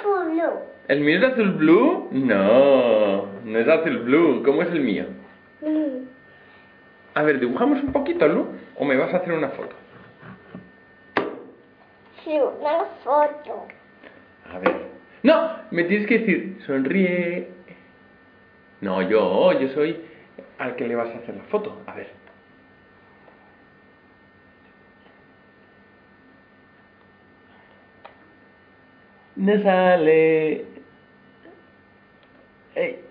azul blue. ¿El mío es azul blue? No, no es azul blue. ¿Cómo es el mío? A ver, ¿dibujamos un poquito, Lu? ¿O me vas a hacer una foto? Sí, una foto. A ver. No, me tienes que decir, sonríe. No, yo soy al que le vas a hacer la foto. A ver. No sale. ¡Ey!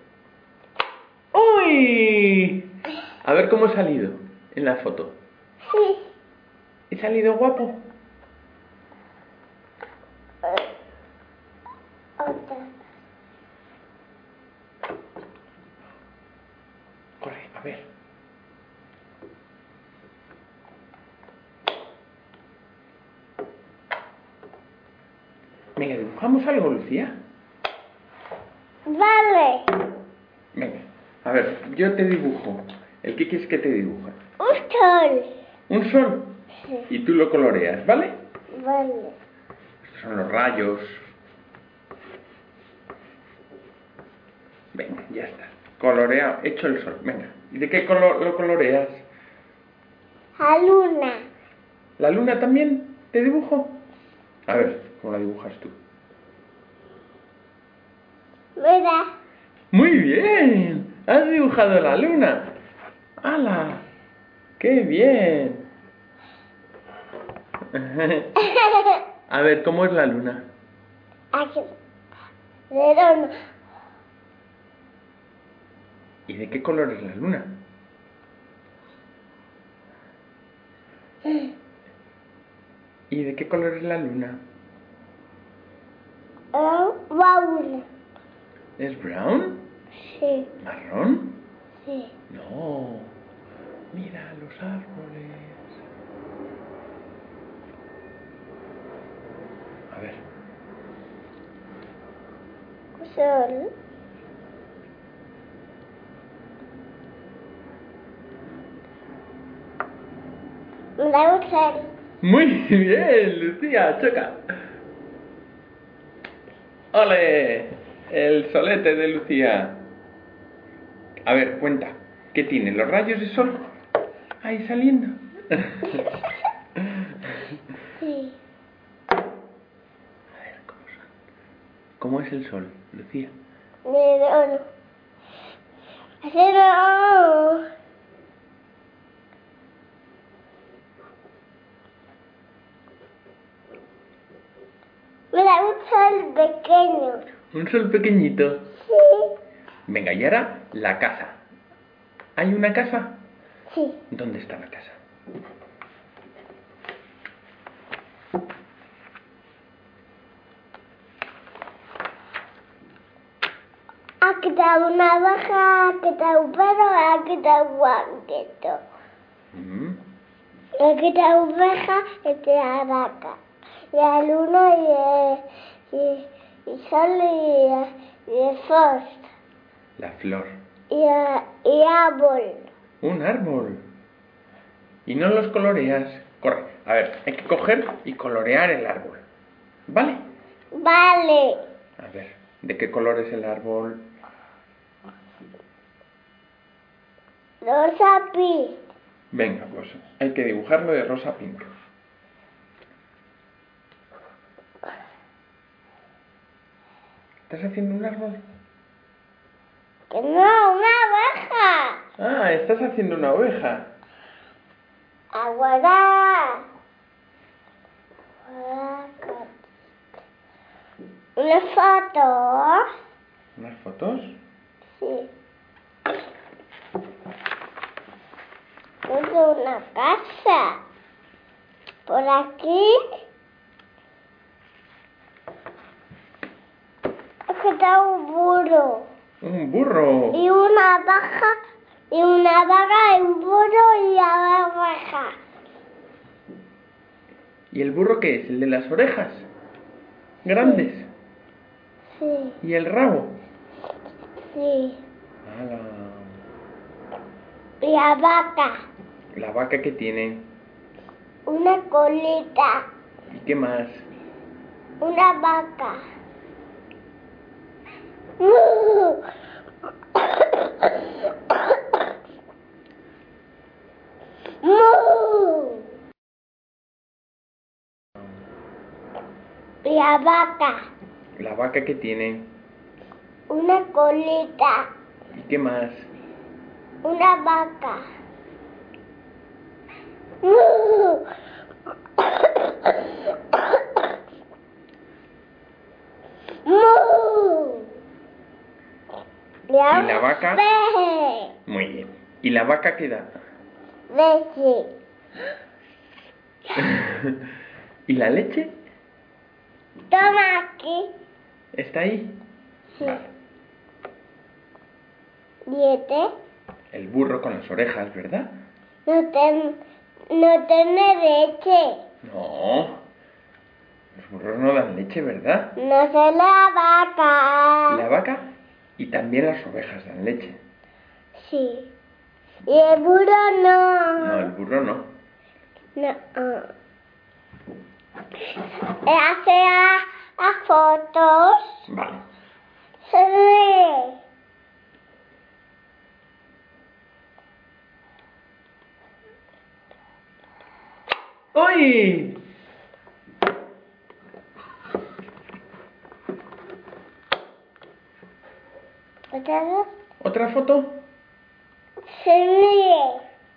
¡Uy! A ver cómo he salido en la foto. Sí. ¿He salido guapo? Otra. Corre, a ver. Venga, ¿dibujamos algo, Lucía? Vale. Venga, a ver, yo te dibujo. ¿El qué quieres que te dibuje? Un sol. ¿Un sol? Sí. Y tú lo coloreas, ¿vale? Vale. Estos son los rayos. Venga, ya está. Coloreado, hecho el sol. Venga, ¿y de qué color lo coloreas? La luna. ¿La luna también te dibujo? A ver, ¿cómo la dibujas tú? Mira. ¡Muy bien! ¡Has dibujado la luna! ¡Hala! ¡Qué bien! A ver, ¿cómo es la luna? Aquí. Redondo. ¿Y de qué color es la luna? ¿Y de qué color es la luna? Baúl. ¿Es brown? Sí. ¿Marrón? Sí. No. Mira los árboles. A ver. Sol. Mira un sol. Muy bien, Lucía, choca. ¡Ole! El solete de Lucía. A ver, cuenta. ¿Qué tiene? ¿Los rayos de sol? Ahí saliendo. Sí. A ver, ¿cómo son? ¿Cómo es el sol, Lucía? Redondo. Redondo. Mira un sol pequeño. Un sol pequeñito. Sí. Venga, y ahora la casa. ¿Hay una casa? Sí. ¿Dónde está la casa? Aquí está una vaca, aquí está un perro, aquí está un guanquito. Aquí está una oveja, aquí está la vaca. La luna y sol y el sol. La flor. Y árbol. Un árbol. Y no los coloreas. Corre. A ver, hay que coger y colorear el árbol. ¿Vale? Vale. A ver, ¿de qué color es el árbol? Rosa pink. Venga, pues hay que dibujarlo de rosa pink. ¿Estás haciendo un árbol? Que no, una abeja. Ah, estás haciendo una oveja. Aguardar. Una foto. ¿Unas fotos? Sí. Es una casa. Por aquí. Aquí está un burro. Un burro. Y una vaca. Y una vaca, y un burro y la vaca. ¿Y el burro qué es? ¿El de las orejas? ¿Grandes? Sí. ¿Y el rabo? Sí. ¡Hala! Y la vaca. La vaca que tiene. Una colita. ¿Y qué más? Una vaca. La vaca. ¿La vaca qué tiene? Una colita. ¿Y qué más? Una vaca. ¿Y la vaca? Leche. Muy bien. ¿Y la vaca qué da? Leche. ¿Y la leche? Toma aquí. ¿Está ahí? Sí. Vale. ¿Y este? El burro con las orejas, ¿verdad? No tiene leche. No. Los burros no dan leche, ¿verdad? No sé la vaca. La vaca y también las ovejas dan leche. Sí. Y el burro no. No, el burro no. No. Hace a fotos. Vale. Se ve. ¡Uy! ¿Otra vez? ¿Otra foto? Se ve.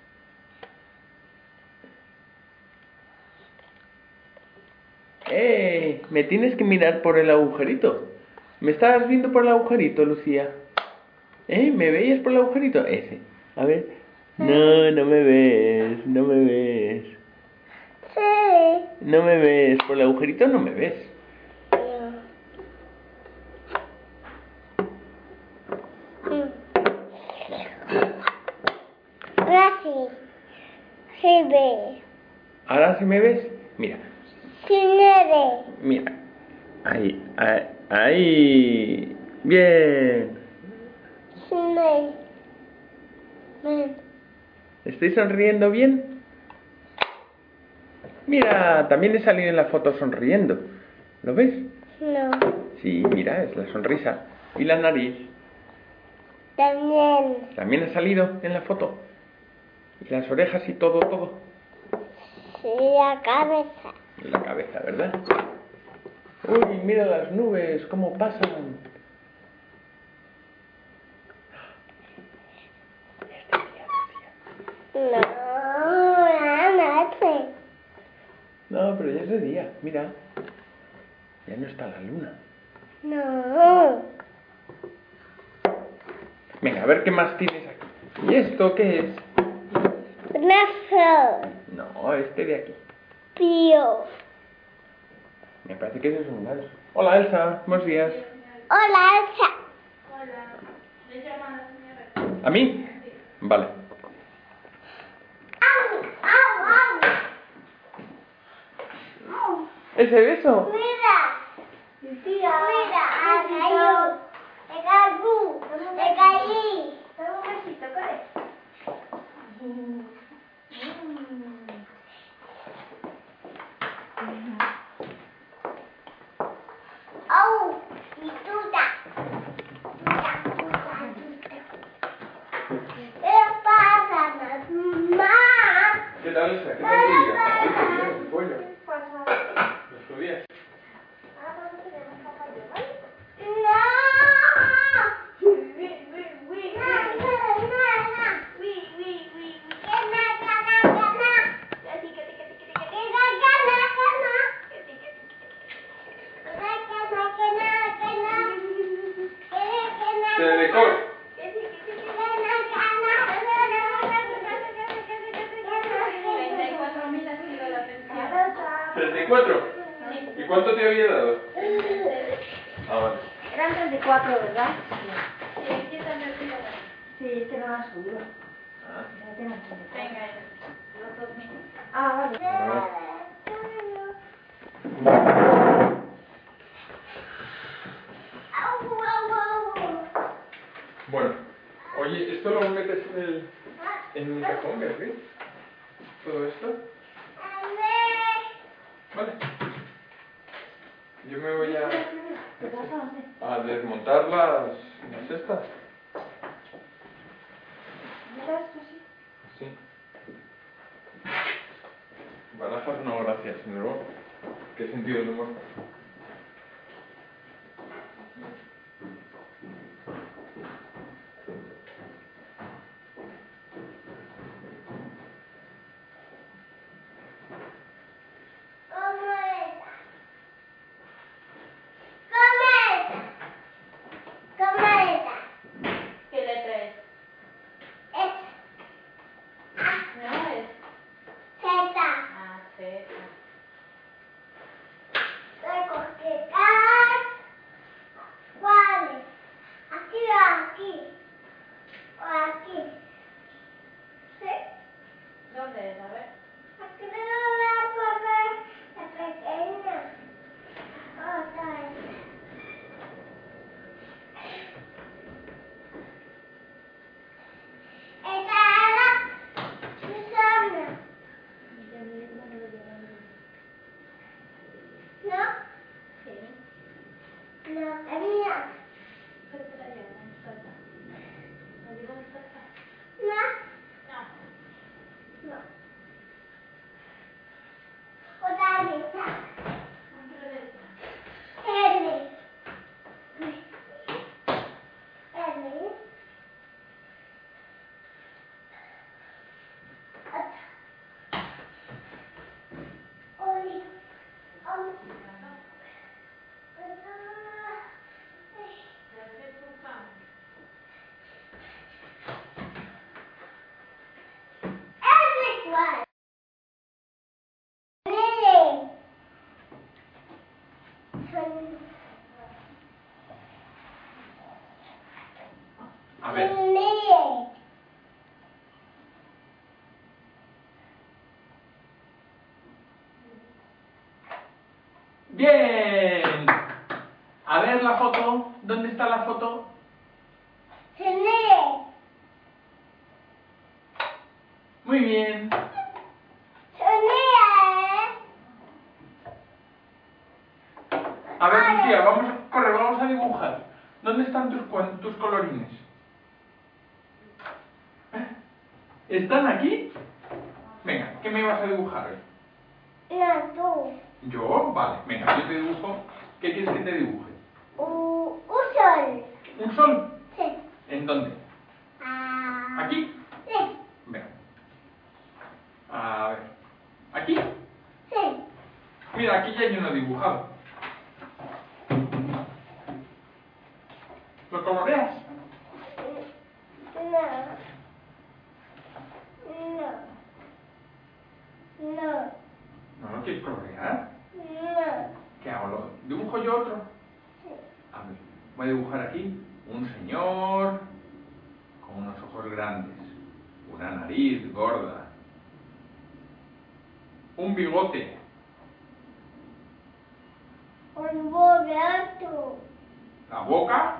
Me tienes que mirar por el agujerito. ¿Me estabas viendo por el agujerito, Lucía? ¿Me veías por el agujerito? Ese. A ver. No, no me ves, no me ves. Sí. No me ves, por el agujerito no me ves. Ahora sí. Sí ve. ¿Ahora sí me ves? Mira, Sí me ve. mira. Ahí, ahí, ahí. Bien. Sí me ve. ¿Estoy sonriendo bien? Mira, también he salido en la foto sonriendo. ¿Lo ves? No. Sí, mira, es la sonrisa. Y la nariz. También. También ha salido en la foto. Y las orejas y todo, todo. Sí, la cabeza. Y la cabeza, ¿verdad? Uy, mira las nubes, cómo pasan. No, la noche. No, pero ya es de día, mira. Ya no está la luna. No. Venga, a ver qué más tienes aquí. ¿Y esto qué es? Una flor. No, este de aquí. Pío. Me parece que ese es un ganso. Hola, Elsa. Buenos días. Hola, Elsa. ¿A mí? Vale. Au, au. ¿Ese beso? Mira. Mira, me cayó. Me cayó. Me caí. Dame un besito, corre. Au, y tuta. ¿Qué pasa, mamá? ¿Qué tal, Elsa? ¿Qué tal tu día? Bien, el pollo. ¿Los días? Telecor. 34. ¿Y cuánto te había dado? Ah, vale. Eran 34, ¿verdad? Sí, es que no la subido. Ah. Ah, vale. Bueno, oye, ¿esto lo metes en el cajón, Beatriz? ¿Todo esto? Vale. Yo me voy ¿Qué pasa? a desmontar las estas. Mira esto sí. Sí. Barajas no, gracias, señor. ¿Qué sentido del humor? ¿Qué letra es? No es. Ah, Z. ¿Dónde es? A ver. No, Sí. no, es mía. ¿Qué letra lleva? Un Z. ¿Me digo un Z? No, No. no. Otra letra. Otra letra. L. L. Oy. Ya estoy buscando. Es igual. L. A ver. L. ¡Bien! A ver la foto. ¿Dónde está la foto? L. Muy bien. A ver, Lucía, vamos a dibujar. ¿Dónde están tus colorines? ¿Están aquí? Venga, ¿qué me vas a dibujar hoy? No, tú. ¿Yo? Vale, venga, yo te dibujo. ¿Qué quieres que te dibuje? Un sol. ¿Un sol? Sí. ¿En dónde? Ah. ¿Aquí? Sí. Venga. A ver. ¿Aquí? Sí. Mira, aquí ya hay uno dibujado. ¿Lo coloreas? No. No. No. ¿No lo quieres colorear? No. ¿Qué hago? ¿Dibujo yo otro? Sí. A ver, voy a dibujar aquí un señor con unos ojos grandes, una nariz gorda, un bigote, Un bogato. la boca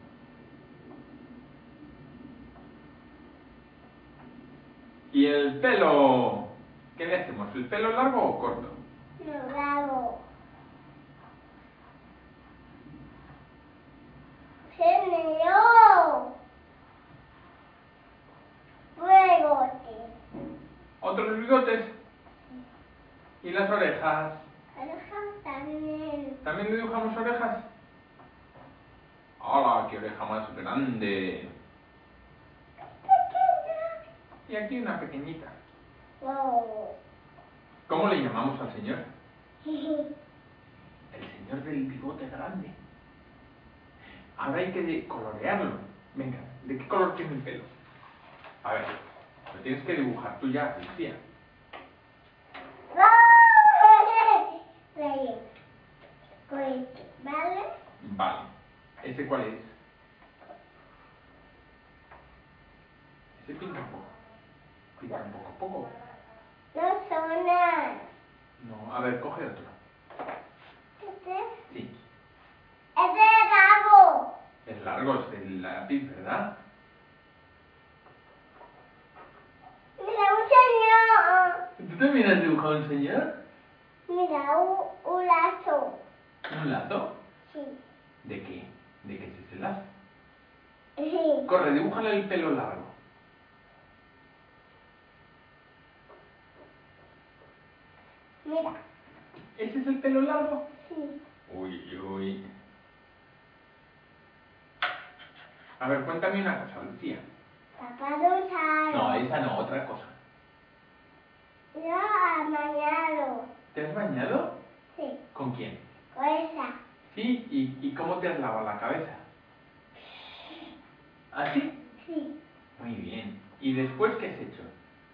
y el pelo. ¿Qué le hacemos? ¿El pelo largo o corto? No bravo. Señor. Fuegote. ¿Otros bigotes? ¿Y las orejas? Orejas también. ¿También le dibujamos orejas? ¡Hala, qué oreja más grande! Y aquí una pequeñita. Wow. ¿Cómo le llamamos al señor? El señor del bigote grande. Ahora hay que colorearlo. Venga, ¿de qué color tiene el pelo? A ver, lo tienes que dibujar tú ya, Lucía. ¿Vale? Vale. ¿Ese cuál es? Ese pinta un poco. Pinta un poco. No suena. No, a ver, coge otro. ¿Este? Sí. ¡Este es largo! Es largo, es del lápiz, ¿verdad? Mira, un señor. ¿Tú también has dibujado un señor? Mira, un lazo. Un un lazo? Sí. ¿De qué? ¿De qué es ese lazo? Sí. Corre, dibújale el pelo largo. Mira. ¿Ese es el pelo largo? Sí. Uy, uy. A ver, cuéntame una cosa, Lucía. Papá Gonzalo. No, esa no, otra cosa. Yo he bañado. ¿Te has bañado? Sí. ¿Con quién? Con esa. Sí, ¿y cómo te has lavado la cabeza? ¿Así? Sí. Muy bien. ¿Y después qué has hecho?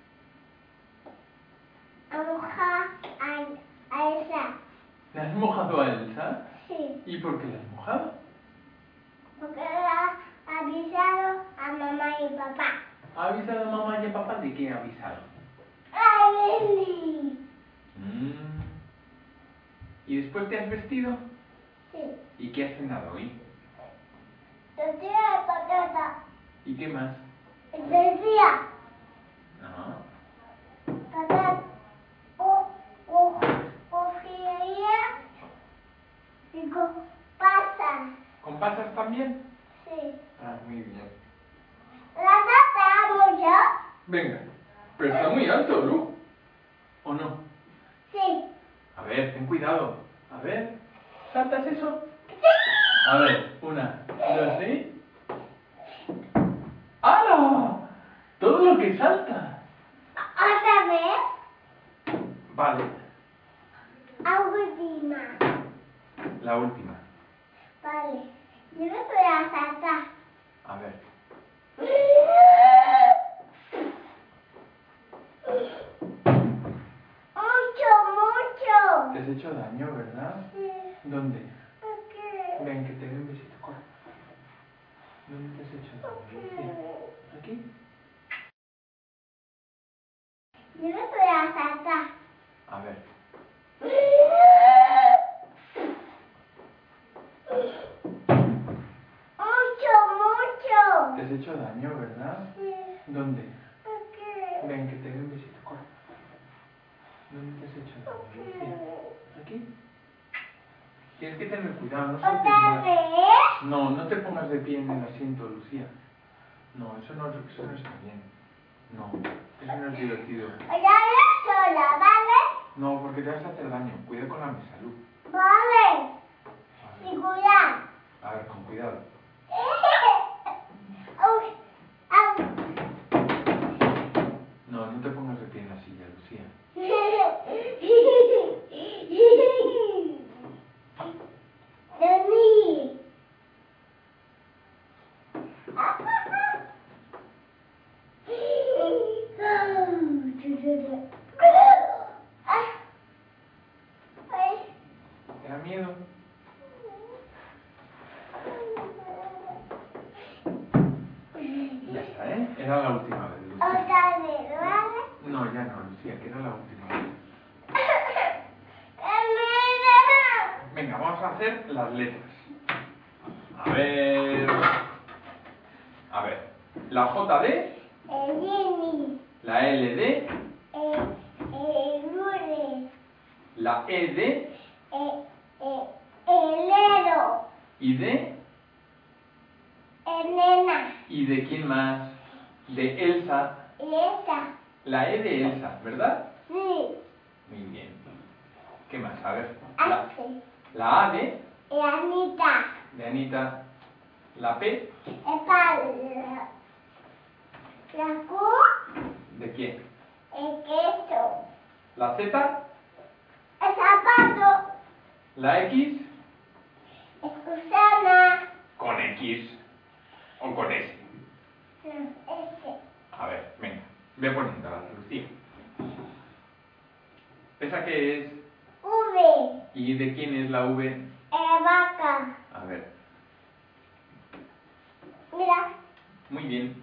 A mojar a esa. ¿Le has mojado a Elsa? Sí. ¿Y por qué la has mojado? Porque le ha avisado a mamá y papá. ¿Ha avisado a mamá y a papá? ¿De qué ha avisado? ¡Ay, Lili! ¿Y después te has vestido? Sí. ¿Y qué has cenado hoy? Tortilla de patata. ¿Y qué más? Tortilla. No. Patata. Cofilla. Y con pasas. ¿Con pasas también? Sí. Ah, muy bien. ¿La tratamos ya? Venga. Pero está muy alto, ¿no? ¿O no? Sí. A ver, ten cuidado. A ver. ¿Saltas eso? A ver, 1, 2, ¿sí? ¡Hala! Todo lo que salta. ¿Otra vez? Vale, Última. la última. Vale. Yo no voy a saltar. A ver. Mucho. Te has hecho daño, ¿verdad? Sí. ¿Dónde? Ok. Ven, que te dé un besito, corre. ¿Dónde te has hecho daño, Lucía? ¿Aquí? Yo no voy a saltar. A ver. Mucho. Te has hecho daño, ¿verdad? Sí. ¿Dónde? Ok. Ven, que te dé un besito, corre. ¿Dónde te has hecho daño, Lucía? ¿Aquí? Tienes que tener cuidado, no saltes ¿Otra más. vez? No, no te pongas de pie en el asiento, Lucía. No, eso no está bien. No, eso no es divertido. Otra vez sola, ¿vale? No, porque te vas a hacer daño. Cuida con la mesa, Lu. Vale. A Sin ver, cuidar. a ver, con cuidado. Au, au. No, no te pongas de pie en la silla, Lucía. Dani. ¿Te da miedo? Ya está, ¿eh? Era la última vez, Lucía. Otra vez, ¿vale? No, ya no, Lucía, que era la última vez. Venga, vamos a hacer las letras. A ver. A ver. La J de, Jenny. la L de, Lunes. la E de, Enero. y de, Nena. ¿y de quién más? De Elsa. Esa. La E de Elsa, ¿verdad? Sí. Muy bien. ¿Qué más? A ver. H. La A de Anita. Anita. La P, La Q. ¿de quién? El queso. La Z, El zapato. la X, Susana. con X o con S. Ese. A ver, venga. Ve poniéndolas, Lucía. ¿Esa qué es? V. ¿Y de quién es la V? Vaca. A ver. Mira. Muy bien.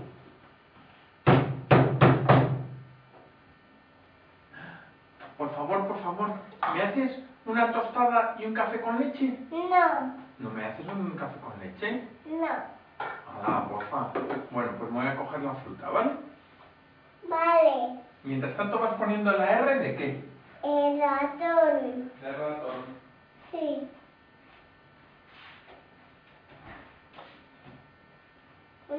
Por favor, ¿me haces una tostada y un café con leche? No. ¿No me haces un café con leche? No. Ah, porfa. Bueno, pues me voy a coger la fruta, ¿vale? Vale. Mientras tanto vas poniendo la R de qué? El ratón. De ratón. Sí.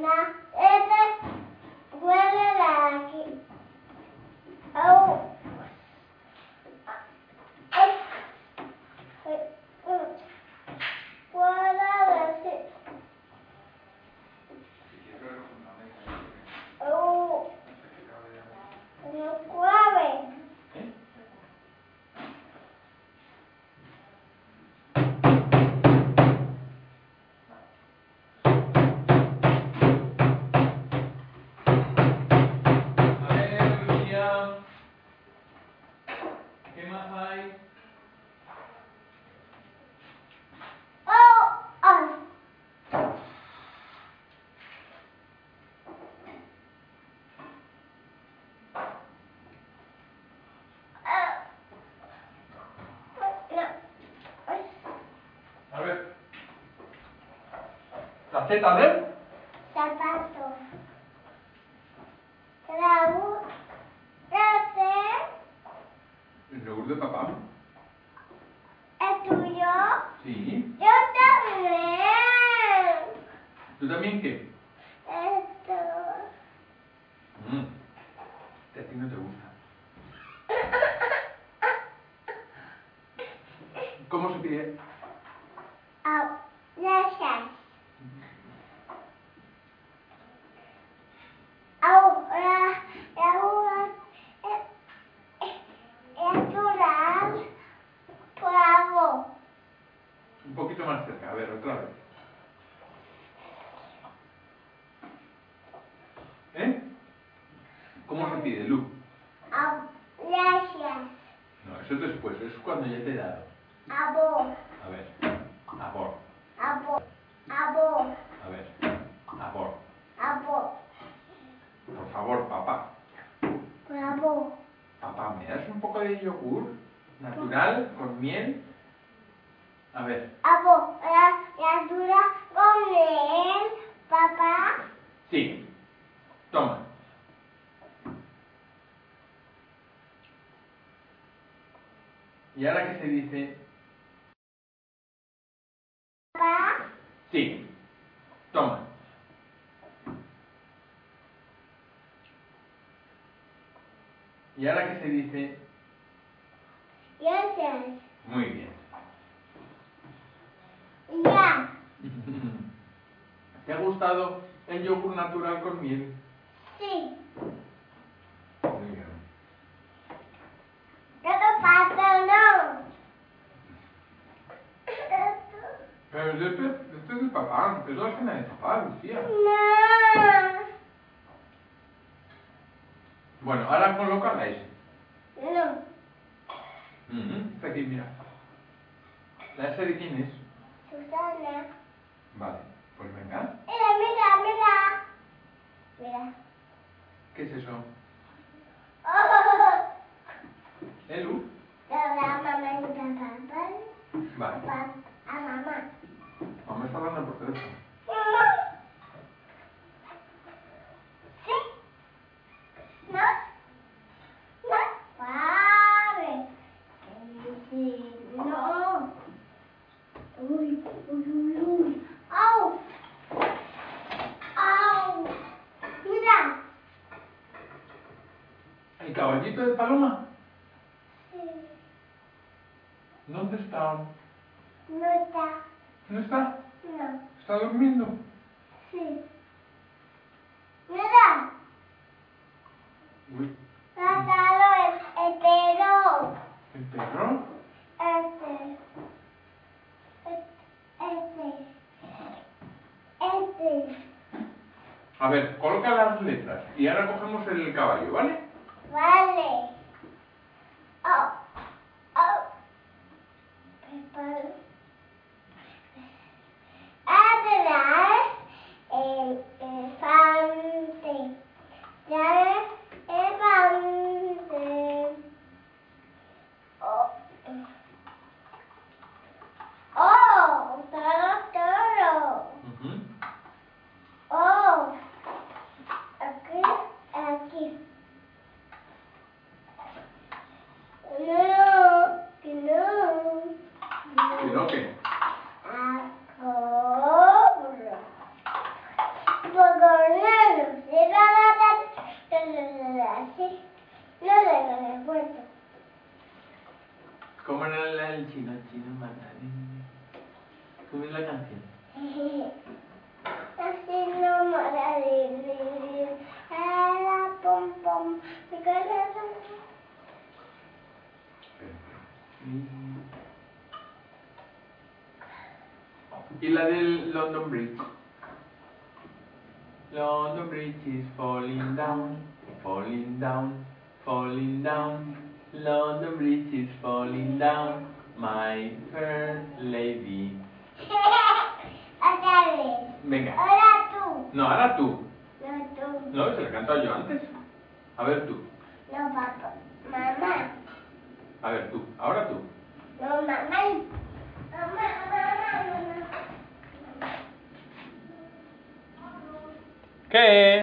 Este huele de aquí. Au. Puedo decir. No cabe. A ver, Lucía. ¿Qué más hay? Oh, ay. A ver. ¿La Z, a ver? Zapato. Trago. ¿El yogur de papá? ¿Es tuyo? Sí. Yo también. ¿Tú también qué? Esto. A ti no te gusta. ¿Cómo se pide? Gracias. Ahora, natural, bravo. Un poquito más cerca. A ver, otra vez. ¿Eh? ¿Cómo se pide, Lu? Gracias. No, eso después. Eso es cuando ya te he dado. Abo, A ver. Abor. abo, abo, A ver. Abor. abo, Por favor, papá. bravo. Papá, ¿me das un poco de yogur? Natural, con miel. A ver. Abo, natural con miel, papá. Sí. Toma. ¿Y ahora qué se dice? Papá, Sí. Toma. ¿Y ahora qué se dice? gracias. Muy bien. Ya, ¿Te ha gustado el yogur natural con miel? sí. Muy bien. No te pasa, no. Pero este es de papá, es la cena de papá, Lucía. No. Bueno, ahora coloca la S. No. Está aquí, mira. ¿La S de quién es? Susana. Vale, pues venga. Mira. Mira. ¿Qué es eso? Oh. ¿Lu? La mamá y papá. Vale. Papá, a mamá. Mamá está hablando por teléfono. ¿Sí? ¿No? ¿No? Padre. Sí, no. Uy. ¡Au! ¡Au! Mira. ¿El caballito de Paloma? Sí. ¿Dónde está? No está. ¿No está? No. ¿Está durmiendo? Sí. Mira. Uy, Tratado el perro. ¿el perro? Este. A ver, coloca las letras y ahora cogemos el caballo, ¿vale? Vale. Oh. Preparo. Atrás, el elefante. Ya elefante. Oh. Oh, toro. Oh, aquí. No, que no. ¿Y no qué? A cobra. el aeropuerto. ¿Cómo era el chino? El chino mandarín. ¿Cómo es la canción? Así no maravilla, la pom pom, mi corazón. Y la del London Bridge. London Bridge is falling down, falling down, falling down. London Bridge is falling down, my fair lady. Otra vez. Venga. Ahora tú. No, ahora tú. No tú. No, se la he cantado yo antes. A ver tú. No papá. Mamá. A ver tú. Ahora tú. No mamá. Mamá. ¿Qué?